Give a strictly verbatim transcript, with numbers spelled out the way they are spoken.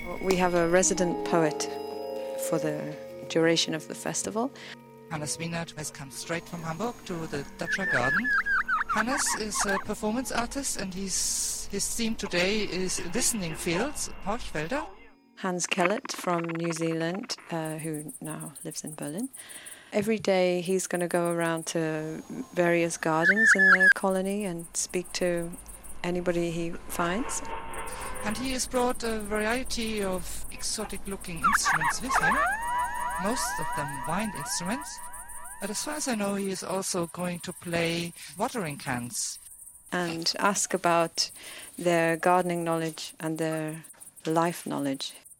We have a resident poet for the duration of the festival. Hannes Wienert has come straight from Hamburg to the Datscha Garden. Hannes is a performance artist and he's, his theme today is listening fields, Horchwälder. Hans Kellett from New Zealand, uh, who now lives in Berlin. Every day he's going to go around to various gardens in the colony and speak to anybody he finds. And he has brought a variety of exotic-looking instruments with him, most of them wind instruments. But as far as I know, he is also going to play watering cans. And ask about their gardening knowledge and their life knowledge.